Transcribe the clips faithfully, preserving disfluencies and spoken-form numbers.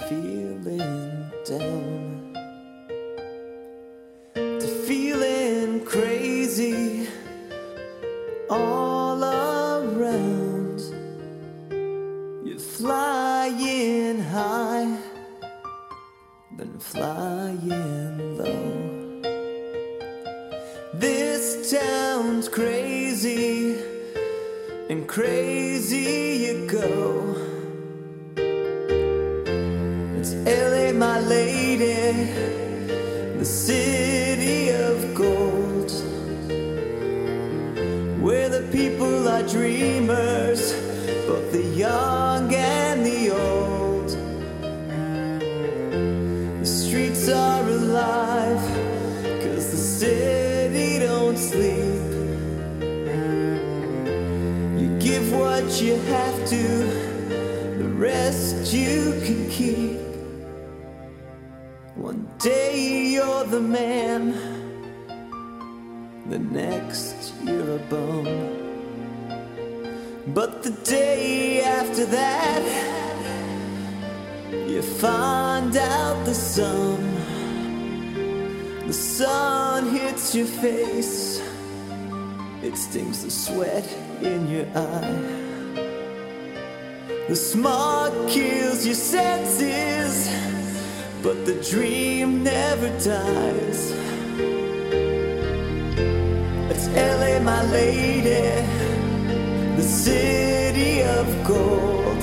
feeling down, to feeling crazy all around. You're flying high, then flying low. This town's crazy, and crazy you go. It's L A, my lady, the city of gold, where the people are dreamers, both the young and the old. The streets are alive, 'cause the city don't sleep. You give what you have to, the rest you can keep. One day you're the man, the next you're a bum. But the day after that, you find out the sum. The sun hits your face, it stings the sweat in your eye. The smog kills your senses, but the dream never dies. It's L A, my lady, the city of gold,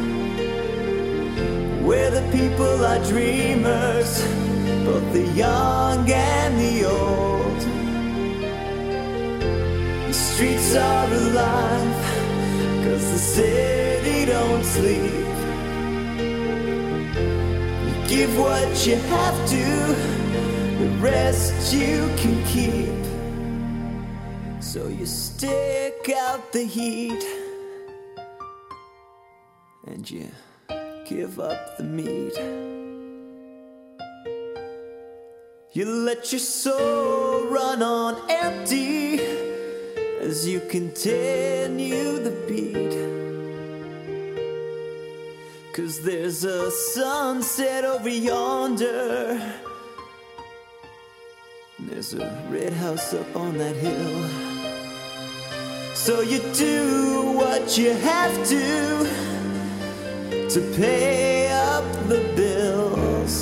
where the people are dreamers, both the young and the old. The streets are alive, 'cause the city don't sleep. You give what you have to, the rest you can keep. So you stick out the heat, and you give up the meat. You let your soul run on empty as you continue the beat. 'Cause there's a sunset over yonder, and there's a red house up on that hill. So you do what you have to to pay up the bills.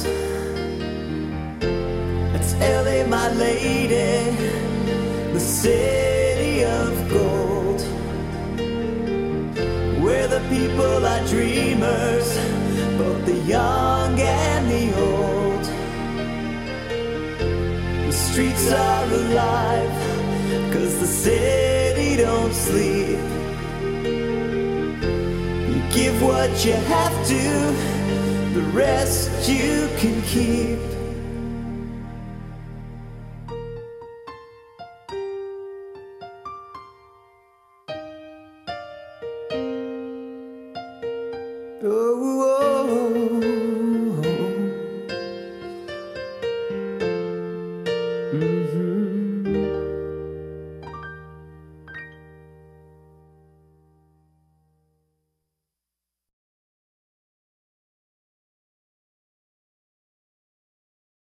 It's L A, my lady, the city of gold, where the people are dreamers, both the young and the old. The streets are alive, 'cause the city don't sleep. You give what you have to, the rest you can keep. Oh, oh.